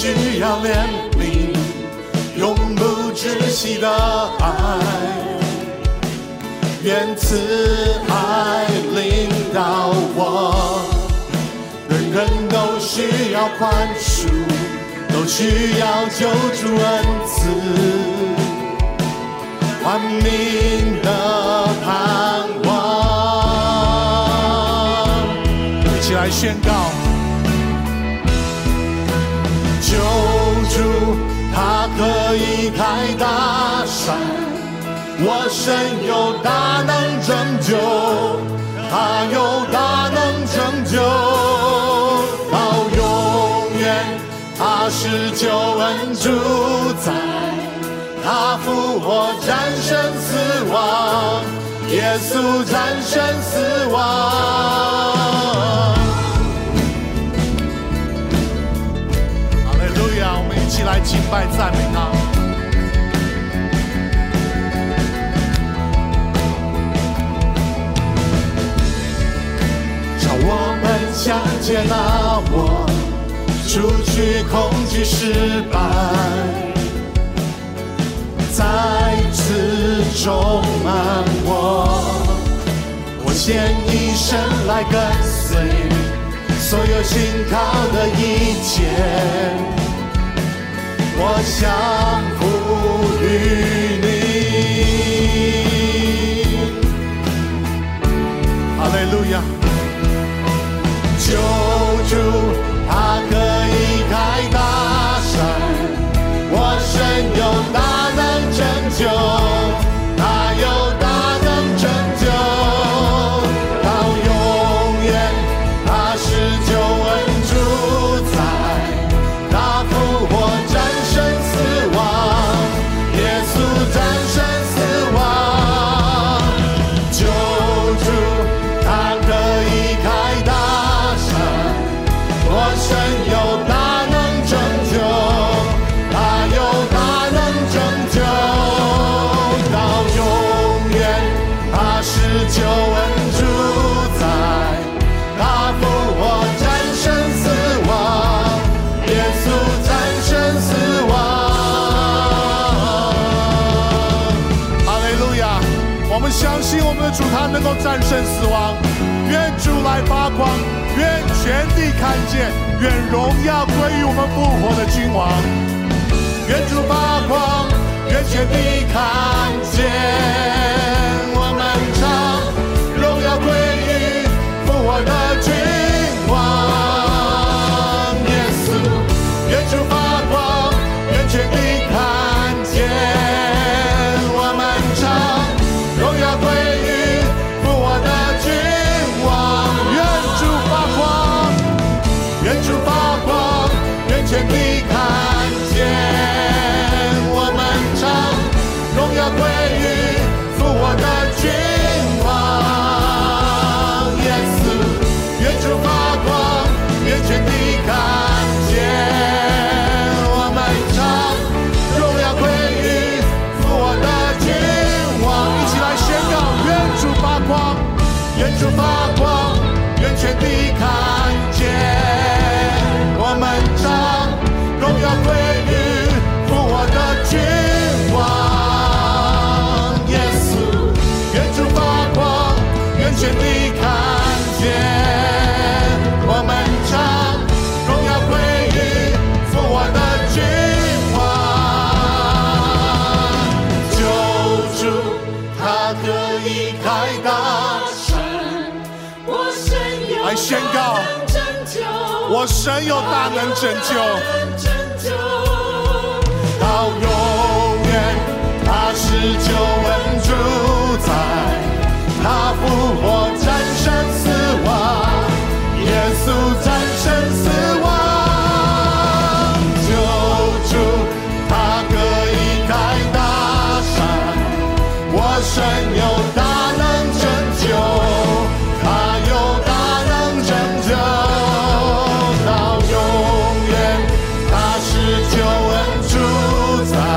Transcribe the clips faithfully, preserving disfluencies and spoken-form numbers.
需要怜悯，永不止息的爱，愿慈爱领导我。人人都需要宽恕，都需要救主恩赐，万民的盼望。一起来宣告，救主他可以开大山，我神有大能拯救，他有大能拯救，到永远他是救恩主宰，他复活战胜死亡，耶稣战胜死亡。哈利路亚！我们一起来敬拜赞美他。叫我们相接纳我，除去恐惧失败，在此充满我。我献一生来跟随，所有信靠的一切，我降服于你。哈利路亚！救主他可以开大山，我神有大能拯救，他有大能拯救，到永远他是救恩主宰，他复活战胜死亡，耶稣战胜死亡。救主他可以开大山，我神有大能拯救，他有大能拯救，到永远他是救恩主宰，他复活战胜死亡，耶稣战胜死亡。哈利路亚！我们相信我们的主他能够战胜死亡，愿主来发光，愿全地看见，愿荣耀归于我们复活的君王。愿主发光，愿全地看见，我们唱荣耀归于复活的君王。耶稣，愿主发光，愿全地看见，我们唱荣耀归于复活的君王。愿主发光，愿主发光，愿全地看见，我们唱荣耀归于复活的君王。耶稣，愿主发光，愿全地看见，我们唱荣耀归于复活的君王。一起来宣告，愿主发光，愿主发光，愿全地看见，我们唱荣耀归于复活的君王。耶稣，愿主发光，愿全地看见，我们唱荣耀归于复活的君王。救主他可以开大山，我神有来宣告，我神有大能拯救，到永远他是救恩主宰，他复活战胜死亡，耶稣战胜死亡。救主他可以开大山，我神有大能拯救，他有大能拯救，到永远他是救恩主宰，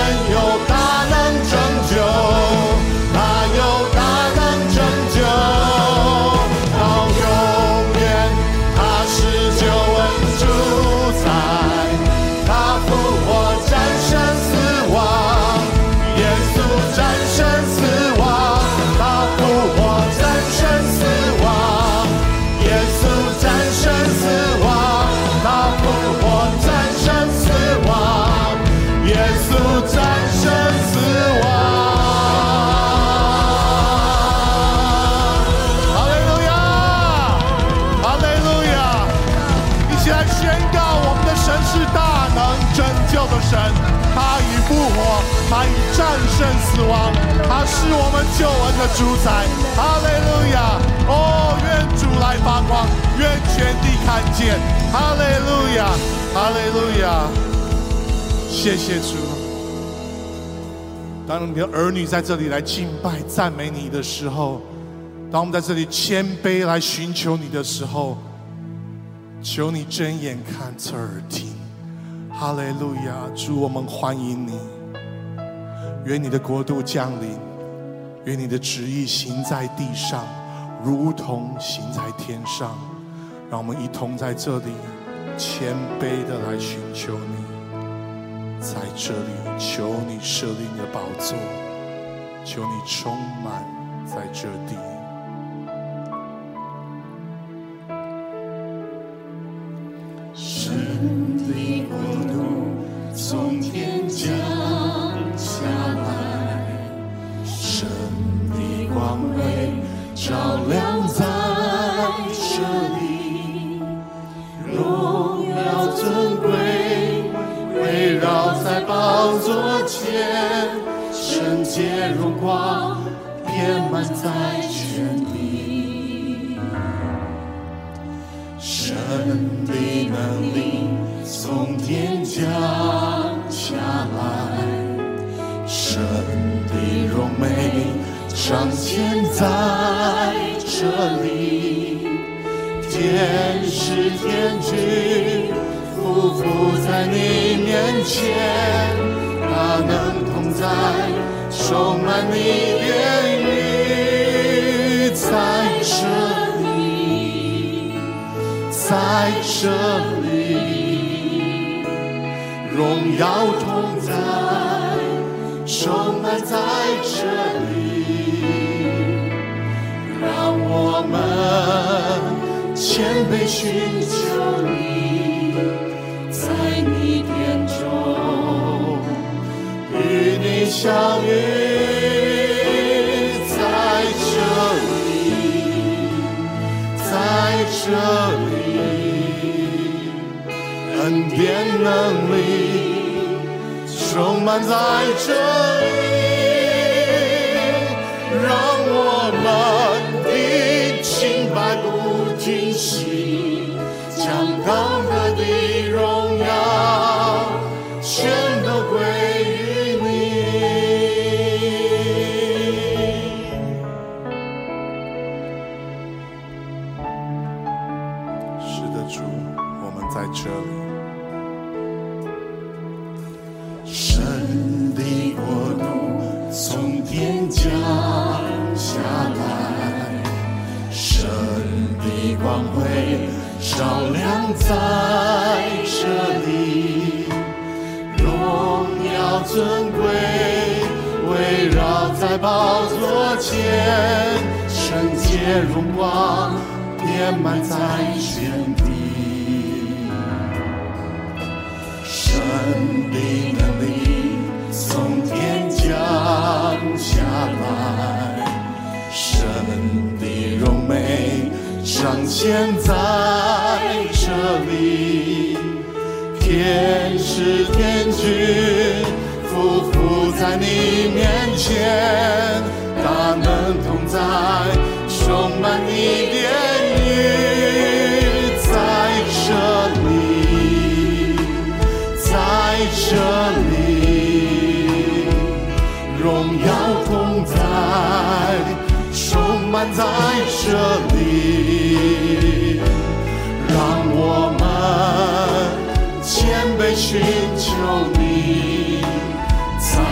有大能拯救，他有大能拯救，到永远，他是救恩主宰，他复活战胜死亡，耶稣战胜死亡，他复活战胜死亡，耶稣战胜死亡，他复活战胜死亡，耶稣战胜死亡。哈利路亚，哈利路亚！一起来宣告，我们的神是大能拯救的神，他已复活，他已战胜死亡，他是我们救恩的主宰。哈利路亚！哦，愿主来发光，愿全地看见。哈利路亚，哈利路亚！谢谢主。当你的儿女在这里来敬拜赞美你的时候，当我们在这里谦卑来寻求你的时候，求你睁眼看侧耳听。哈利路亚！主，我们欢迎你，愿你的国度降临，愿你的旨意行在地上如同行在天上。让我们一同在这里谦卑的来寻求你，在这里求你设立你的宝座，求你充满在这地。 神的国度从天降下来，神的光辉照亮在这里，荣耀尊贵围绕在宝座前，圣洁荣光遍满在全地。神的能力从天降下来，神的荣美彰显在这里，天使天军匍匐在你面前，他能同在，充满你言语，在这里，在这里，荣耀同在，充满在这里，让我们谦卑寻求你，在你殿中与你相遇，在这里，在这里，恩典能力充满在这里，让我们的敬拜不停息，将当得的荣耀全都归于你。 是的，主，我们在这里。 神的国度从天降下来，神的光辉照亮在这里，荣耀尊贵围绕在宝座前，圣洁荣光遍满在全地。神的能力从天降下来，神的荣美彰显在这里，天使天军匍匐在你面前，大能同在，充满你言语，在这里，在这里，荣耀同在，充满在这里，让我们谦卑寻求你，在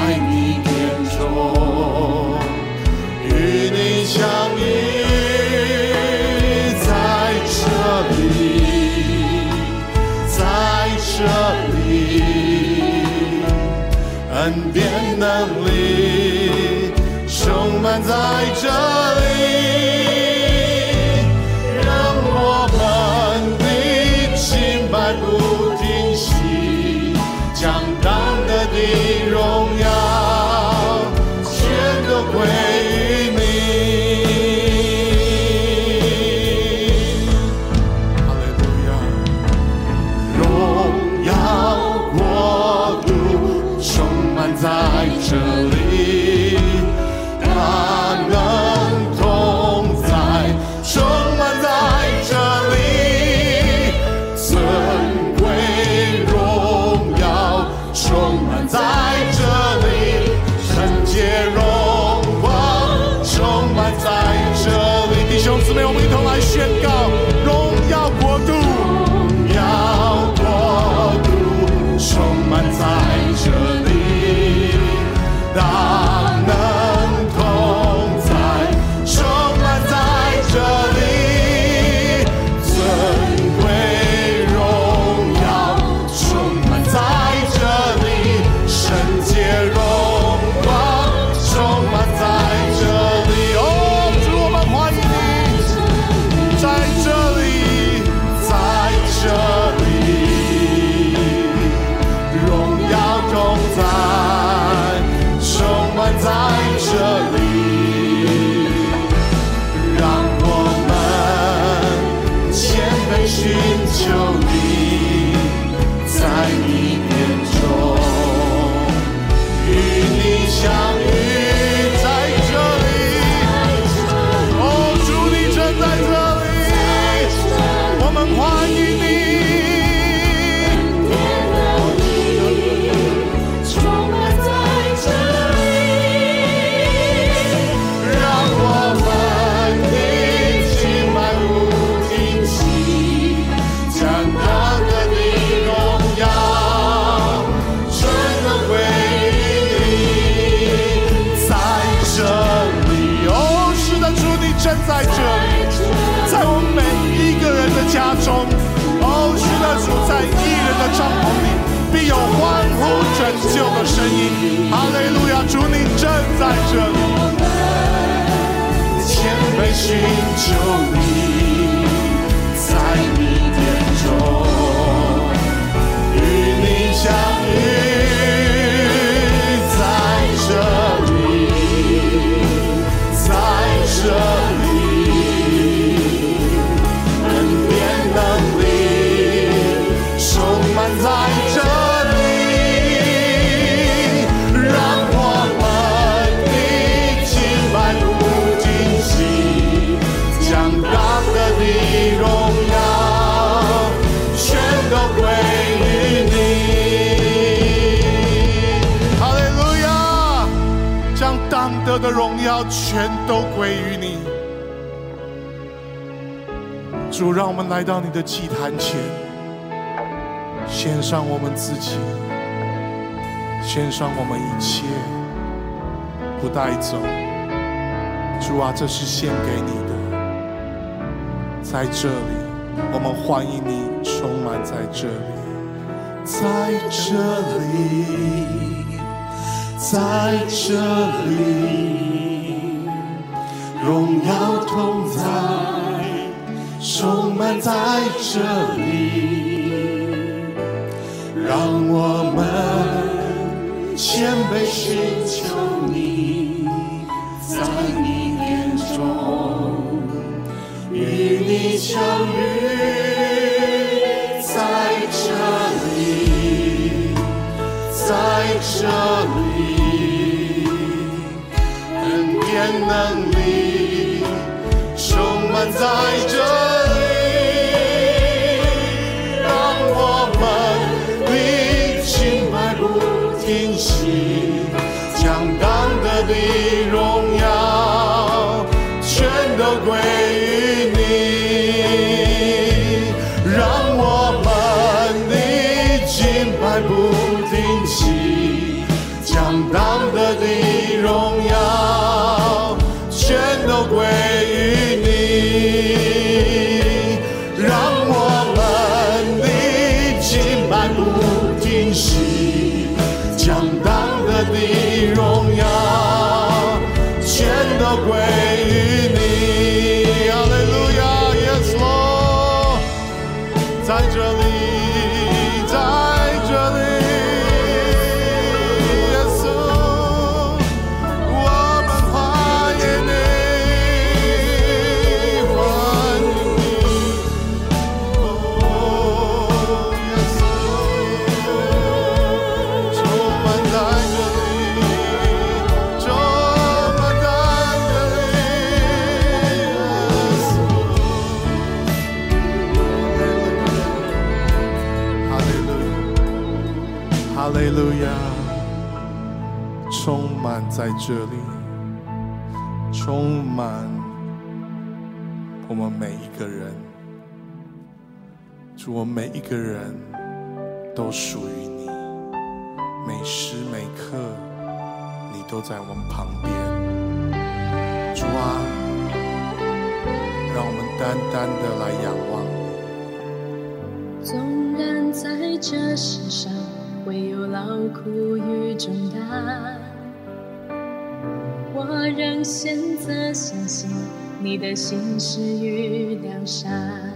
能力充满在这里，让我们的敬拜不停息，将当得的荣耀全都归于你。哈利路亚！荣耀国度充满在这里，他能同在，充满在这里，尊贵荣耀充满在这里，圣洁荣光充满在这里。弟兄姊妹，我们一同来宣告：荣耀国度，荣耀国度充满在这里，大能同在，充满在这里，尊贵荣耀充满在这里，圣洁荣光充满在这里。哦，主，我们欢迎你，在这里，在这里，荣耀同在，充满在这里，让我们谦卑寻求你，在你眼中与你相遇，在这里。哦，主，你正在这里，我们欢迎你。让我们的敬拜不停息，将当得的荣耀全都归于你，在这里。哦，是的，主，你正在这里，在我们每一个人的家中。哦，是的，主，在义人的帐篷里必有欢呼拯救的声音。哈利路亚！主，你正在这里，谦卑寻求你，在你眼中与你相遇，在这里，在这里，恩典能力充满在这里，让我们的敬拜不停息，将当得的荣耀全都归于你。哈利路亚！将当得的荣耀全都归于你。主，让我们来到你的祭坛前，献上我们自己，献上我们一切，不带走。主啊，这是献给你的，在这里，我们欢迎你充满在这里，在这里，在这里，荣耀同在，充满在这里，让我们谦卑寻求你，在你眼中与你相遇，在这里，在这里，恩典能力充满在这里，让我们的敬拜不停息，将当得的荣耀全都归于你，让我们的敬拜不停息，将当得的荣耀全都归于你，让我们的敬拜不停息，将当得的荣荣耀全都归于你。哈利路亚 Yes Lord， 在这里在这里耶稣，我们欢迎你欢迎你哦耶稣，充满在这里充满在这里耶稣，哈利路亚哈利路亚，充满在这里，充满我们每一个人。主，我们每一个人都属于你，每时每刻你都在我们旁边。主啊，让我们单单的来仰望你。 纵然在这世上会有劳苦与重担，我仍选择相信你的心事与良善。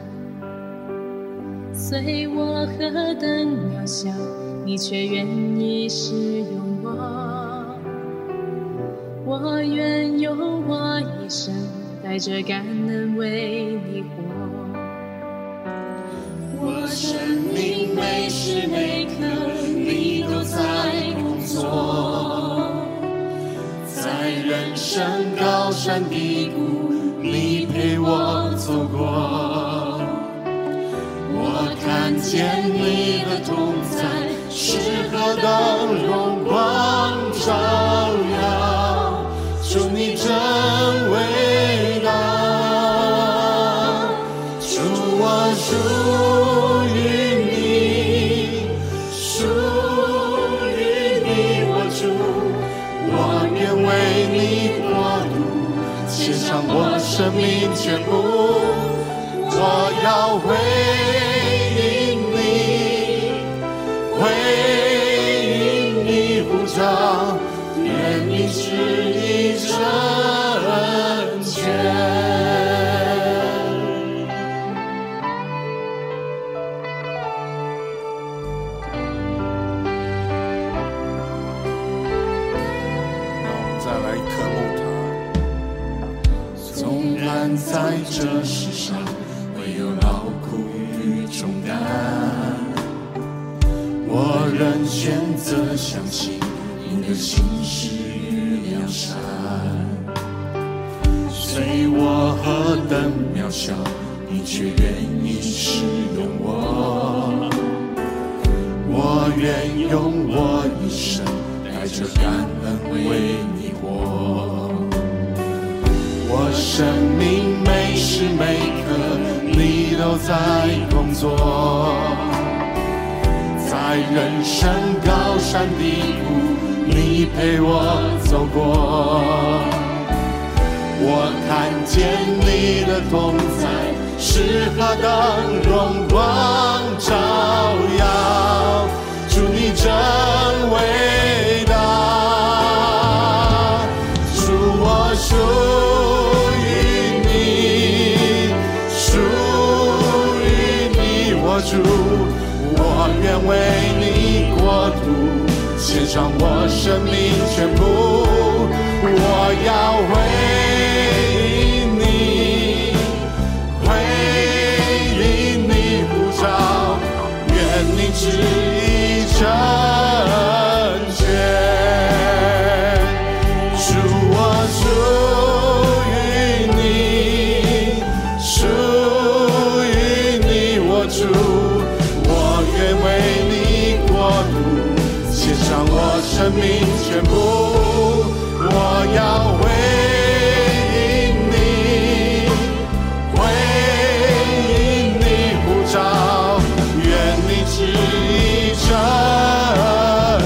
虽我何等渺小，你却愿意使用我。我愿用我一生带着感恩为你活。我生命每时每刻你都在工作，在人生高山低谷你陪我走过。我看见你的同在是何等荣光照耀，主你真伟大，主我属于你，属于你我主，我愿为你国度献上我生命全部，我要回应你，回应你呼召，愿你旨意成全。在这世上唯有劳苦与重担，我仍选择相信你的心事与良善。虽我何等渺小，你却愿意使用我。我愿用我一生带着感恩为你活。我生命每时每刻你都在工作，在人生高山低谷你陪我走过。我看见你的同在是何等荣光照耀，主你真伟大，主我属主，我愿为你国度献上我生命全部，我要回应你，回应你呼召，愿你旨意成全。主我属于你，属于你我主，为你国度献上我生命全部，我要回应你，回应你呼召，愿你旨意成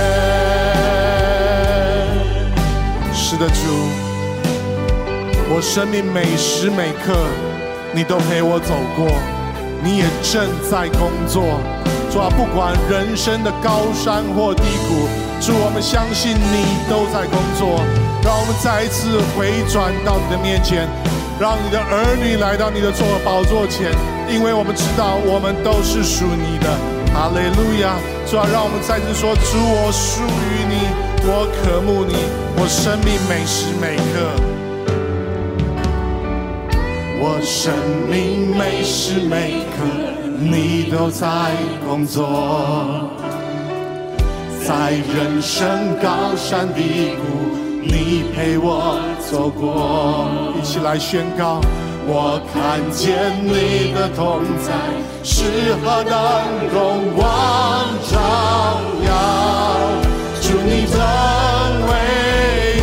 全。是的，主，我生命每时每刻你都陪我走过，你也正在工作。 主啊，不管人生的高山或低谷，主，我们相信你都在工作。让我们再一次回转到你的面前，让你的儿女来到你的座宝座前，因为我们知道我们都是属你的。哈利路亚！主啊，让我们再次说：主，我属于你，我渴慕你，我生命每时每刻。 我生命每时每刻，你都在工作。在人生高山低谷，你陪我走过。 一起来宣告： 我看见你的同在，是何等荣光照耀。主，你真伟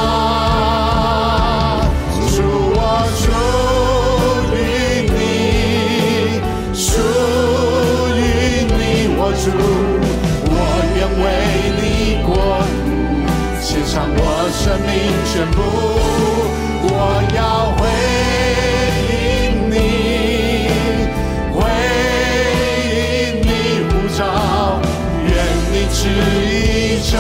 大。主，我属于你，属于你，我主，我愿为你国度献上我生命全部。我要回应你，回应你呼召，愿你旨意成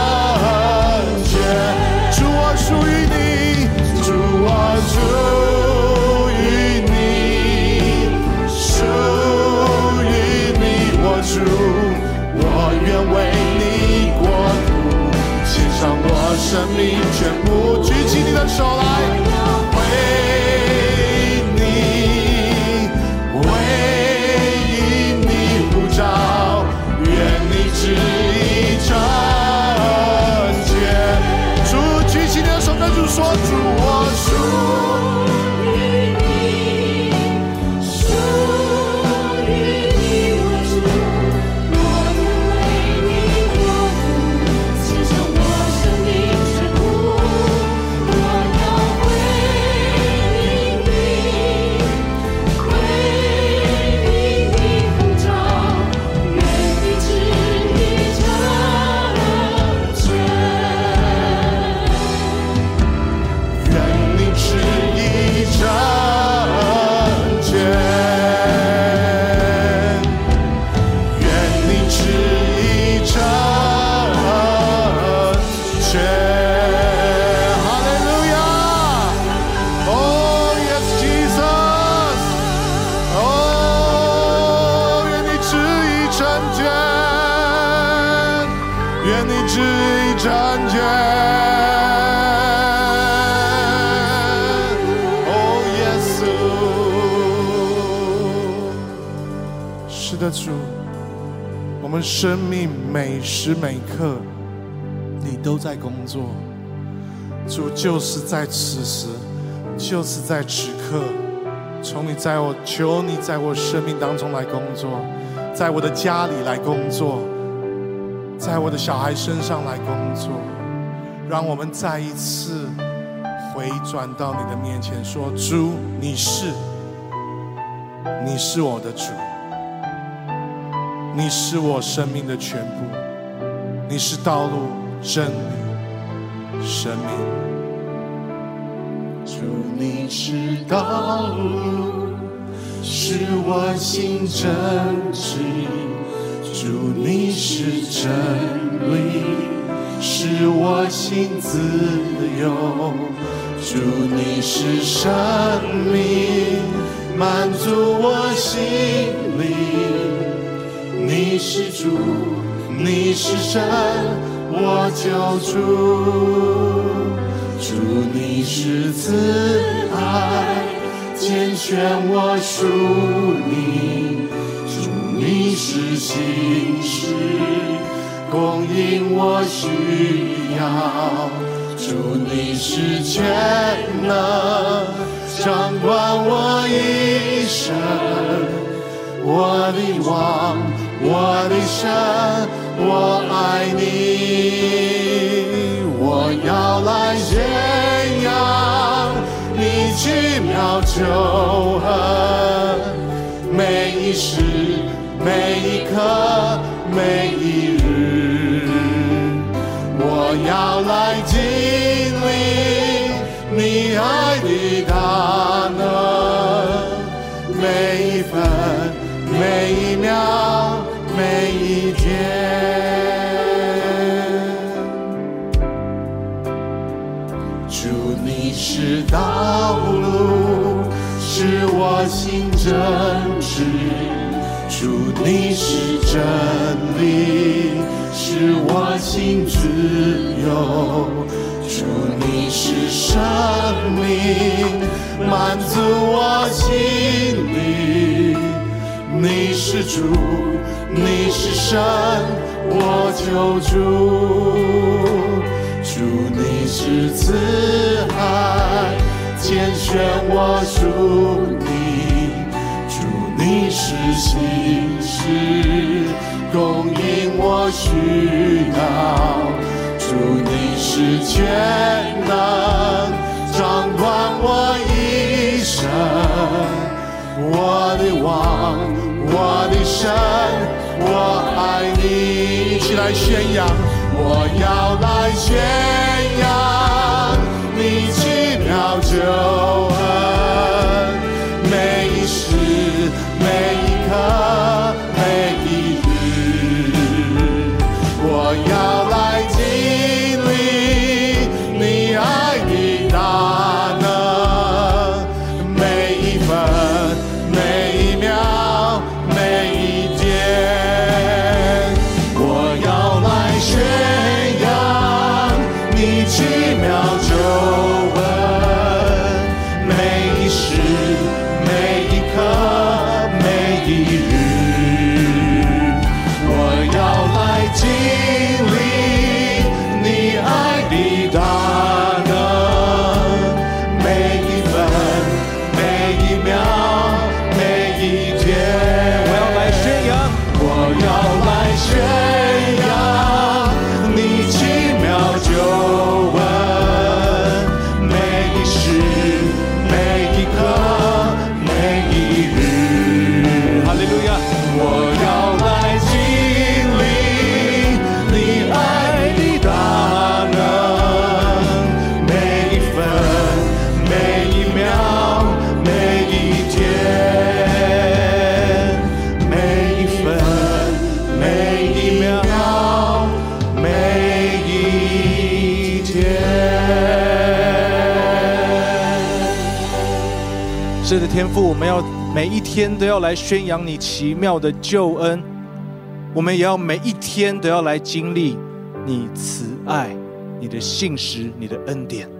全。 主，我属于你， 主，我属于你，属于你，我主，我愿为你国度献上我生命全部。 举起你的手来。 旨意成全。 主，举起你的手，跟主说：主，我属于你，属于你，我主，我愿为你国度献上我生命全部。我要回应你，回应你呼召，愿你旨意成全，愿你旨意成全，愿你旨意成全。 Hallelujah! Oh yes, Jesus! Oh, 愿你旨意成全，愿你旨意成全。Oh yes, 是的，主，我们生命每时每刻，你都在工作。主，就是在此时，就是在此刻，从你在我求你在我生命当中来工作，在我的家里来工作，在我的小孩身上来工作。让我们再一次回转到你的面前，说：主，你是，你是我的主，你是我生命的全部，你是道路、真理、生命。 主，你是道路，是我心真知。主，你是真理，是我心自由。主，你是生命，满足我心灵。你是主，你是神，我救主。主，你是慈爱，拣选我属你。主，你是信实，供应我需要。主，你是全能，掌管我一生。我的王，我的神，我爱你。我要来宣扬你奇妙救恩，每一时每一刻每一日。我要来经历你爱的大能，每一分每一秒每主你是道路，是我心真实，主你是真理，是我心自由，主你是生命，满足我心灵，你是主，你是神，我救主，主你是慈爱，拣选我属你，主你是信实，供应我需要，主你是全能，掌管我一生，我的王，我的神，我爱你。一起来宣扬，我要来宣扬你奇妙救恩，每一时每一刻每一日，我要来经历你爱的大能，每一分每一秒每一天，我要来宣扬你奇妙救恩，每一时每一刻每一日，我要来经历你爱的大能，每一分每一秒每一天， 我要来宣扬， 我要来宣扬你奇妙救恩，每一时每一刻每一日， 哈利路亚！ 我要来经历你爱的大能，每一分每一秒每一天，每一分每一秒每一天。 是的，天父，我们要每一天都要来宣扬你奇妙的救恩，我们也要每一天都要来经历你慈爱、你的信实、你的恩典。